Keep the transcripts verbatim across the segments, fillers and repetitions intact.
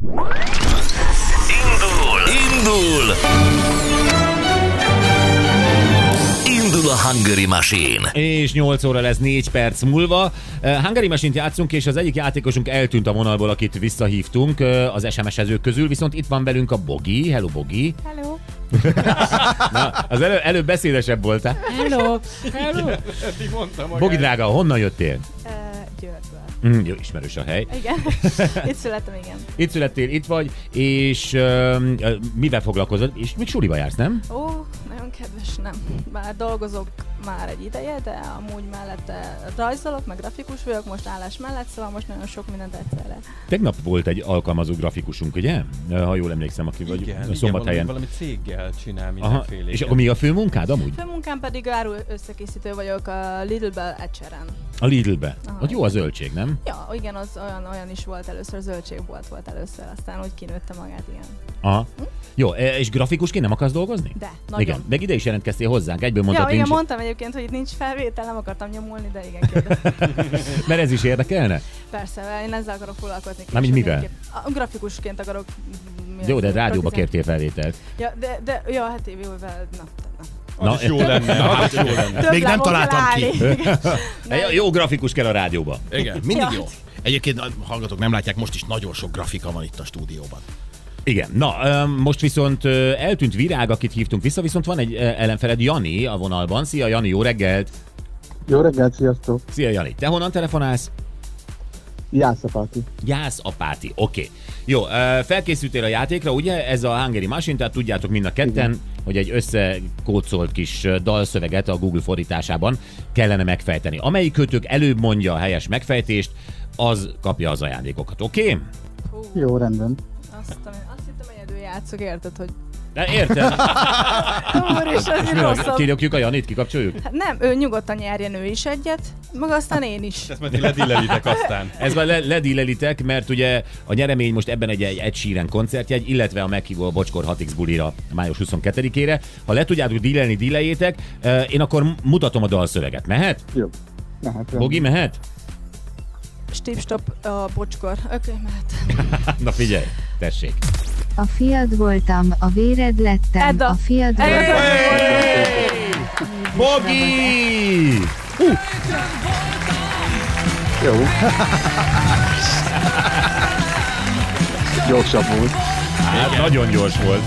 Indul! Indul! Indul a Hungary Machine. És nyolc óra lesz négy perc múlva. Uh, Hungary Machine-t játszunk, és az egyik játékosunk eltűnt a vonalból, akit visszahívtunk uh, az es em es-ezők közül, viszont itt van velünk a Bogi. Hello, Bogi. Hello. Na, az elő, előbb beszédesebb voltál. Hello. Hello. Bogi drága, honnan jöttél? Uh, Győrből. Mm, jó, ismerős a hely. Igen. Itt születtem, igen. Itt születtél, itt vagy, és uh, mivel foglalkozol? És még suliba jársz, nem? Ó, nagyon kedves, nem. Bár dolgozok már egy ideje, de amúgy mellette rajzolok, meg grafikus vagyok, most állás mellett, szóval most nagyon sok mindent egyszerre. Tegnap volt egy alkalmazó grafikusunk, ugye? Ha jól emlékszem, aki vagy igen, a Szombathelyen. Valami, valami céggel csinál Aha, mindenféle. és akkor mi a fő munkád amúgy? Fő munkám pedig áru összekészítő vagyok a Lidl-ben Ecseren. A Lidl-be. Aha, Ott jó a zöldség, nem? Ja, igen, az olyan, olyan is volt először, zöldségbolt volt először, aztán úgy kinőtte magát, igen. Aha. Hm? Jó, és grafikusként nem akarsz dolgozni? De, nagyon. Igen, meg ide is jelentkeztél hozzánk, egyből mondtad, Ja, igen, nincs... mondtam egyébként, hogy itt nincs felvétel, nem akartam nyomulni, de igen, kérdeztem. Mert ez is érdekelne? Persze, én ezzel akarok foglalkozni. Mármint mivel? A grafikusként akarok... Jó, de rádióba kértél felvételt. Ja, de, de, ja, hát tévével, na, na. Na, az is jó lenne, az is jó lenne. Több Még nem találtam ki. Jó, jó grafikus kell a rádióba. Igen, mindig Ja. jó. Egyébként, hallgatók, nem látják, most is nagyon sok grafika van itt a stúdióban. Igen, na, most viszont eltűnt Virág, akit hívtunk vissza, viszont van egy ellenfeled, Jani a vonalban. Szia Jani, jó reggelt! Jó reggelt, sziasztok! Szia Jani, te honnan telefonálsz? Jászapáti. Jászapáti, oké. Okay. Jó, felkészültél a játékra, ugye? Ez a Hungary Machine, tehát tudjátok mind a ketten, igen, hogy egy összekócolt kis dalszöveget a Google fordításában kellene megfejteni. Amelyikőtök előbb mondja a helyes megfejtést, az kapja az ajándékokat, oké? Okay? Jó, rendben. Azt, azt hittem, egyedül játszok, érted, hogy... De érted? Úr is, az így rosszabb. Kilökjük a Janit, kikapcsoljuk? Hát nem, ő nyugodtan nyerjen ő is egyet, meg aztán én is. Ezt majd ti ledillelitek aztán. Ez már le- ledillelitek, mert ugye a nyeremény most ebben egy, egy Ed Sheeran koncertjegy, illetve a meghívó a Bocskor hat x bulira május huszonkettedikére. Ha le tudjátok dillelni, dilleljétek, én akkor mutatom a dalszöveget. Mehet? Jó. Mehet. Bogi, mehet? Stip-stop a Bocskor. Oké, okay, mehet. Na figyelj, tessék. A fiad voltam, a véred lettem, Edda. a fiad Edda. voltam. Bogi! Uh. Jó. Gyorsabb volt. Hát nagyon gyors volt.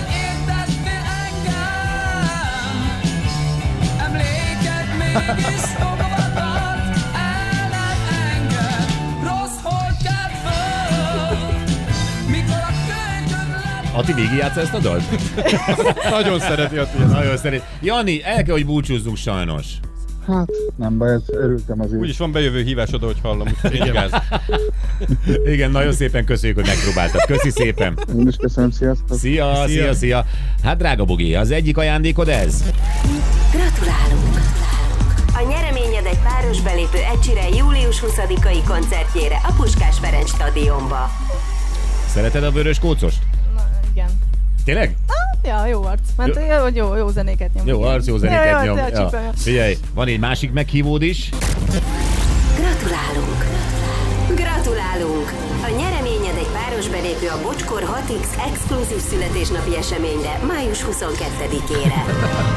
Ati, végigjátsza ezt a dalt? Nagyon szereti a tiéd. Nagyon szeret. Jani, el kell, hogy búcsúzzunk sajnos. Hát, nem baj, ez örültem azért. Úgyis van bejövő hívás oda, hogy hallom, úgyhogy így gáz. Igen, nagyon szépen köszönjük, hogy megpróbáltad. Köszi szépen. Én is köszönöm, sziasztok. Szia, szia, szia, szia. Hát drága Bogi, az egyik ajándékod ez? Gratulálunk! A nyereményed egy páros belépő Ed Sheeran július huszadikai koncertjére a Puskás Ferenc stadionba. Szereted a vörös kócost? Na, igen. Tényleg? Ja, jó arc. Mert jó, jó, jó zenéket nyom. Jó arc, jó zenéket ja, nyom. Ja, Ja. Figyelj, van egy másik meghívód is. Gratulálunk! Gratulálunk! A nyereményed egy páros belépő a Bocskor hat x exkluzív születésnapi eseményre május huszonkettedikére.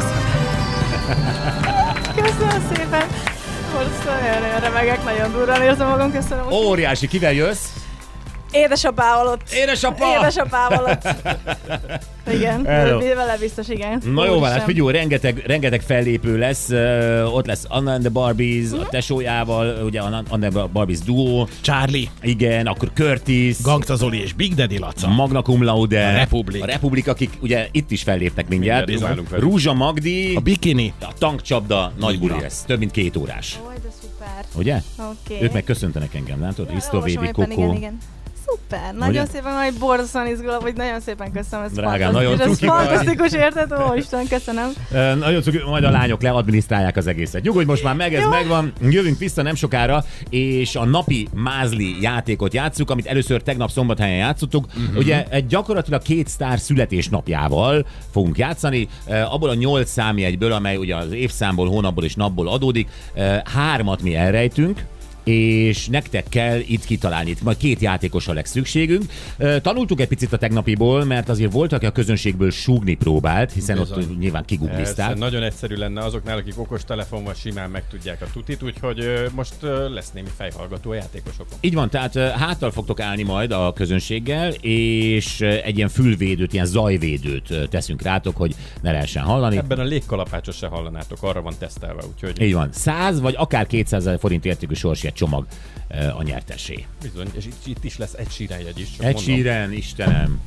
Köszönöm szépen! Most nagyon remegek, nagyon durrán érzem magam, köszönöm. Óriási, kivel jössz? Édesapával ott. Édesapa! Édesapával ott. Igen, Hello. vele biztos, igen. Na jó, van, hát Úristen. figyelj, rengeteg, rengeteg fellépő lesz, uh, ott lesz Anna and the Barbies, a tesójával, ugye Anna and the Barbies duo, Charlie, igen, akkor Curtis, Gangsta Zoli és Big Daddy Laca. Magna Cum Laude, A Republic. a Republik, akik ugye itt is fellépnek mindjárt, Mindjárt izgálunk velük. Rúzsa Magdi, A Bikini. a tankcsapda, nagy buli van. lesz, több mint két órás, Ó, de szuper. ugye? Oké. Ők meg köszöntenek engem, látod? Risto, Olvasom Védi, éppen, Kokó. Igen, igen. Szuper, nagyon Ugye? szépen, hogy borzasztóan izgulok, hogy nagyon szépen köszönöm, ez Drágám, fantasztikus, nagyon ez cuki vagy. fantasztikus, érted? Ó, Isten, köszönöm. Uh, nagyon cuki, majd a lányok leadminisztrálják az egészet. Nyugodj, most már meg, ez Jó. megvan. Jövünk vissza nem sokára, és a napi mázli játékot játsszuk, amit először tegnap Szombathelyen játszottuk. Uh-huh. Ugye egy gyakorlatilag két sztár születésnapjával fogunk játszani. Uh, abból a nyolc számjegyből, amely ugye az évszámból, hónapból és napból adódik, uh, hármat mi elrejtünk. és nektek kell itt kitalálni. Itt majd két játékosra lesz szükségünk. Tanultuk egy picit a tegnapiból, mert azért volt, aki a közönségből súgni próbált, hiszen Bizony. ott nyilván kiguglizták. Ez nagyon egyszerű lenne azoknál, akik okos telefonval simán megtudják a tutit, úgyhogy ö, most ö, lesz némi fejhallgató a játékosokon. Így van, tehát ö, háttal fogtok állni majd a közönséggel, és ö, egy ilyen fülvédőt, ilyen zajvédőt ö, teszünk rátok, hogy ne lehessen hallani. Ebben a légkalapácsot se hallanátok, arra van tesztelve, úgyhogy Így van, száz vagy akár kétszázezer forint értékű sorsjegy csomag ö, a nyertesé. bizony, és itt, itt is lesz egy síránjegy is. csak Egy mondom. síren, Istenem!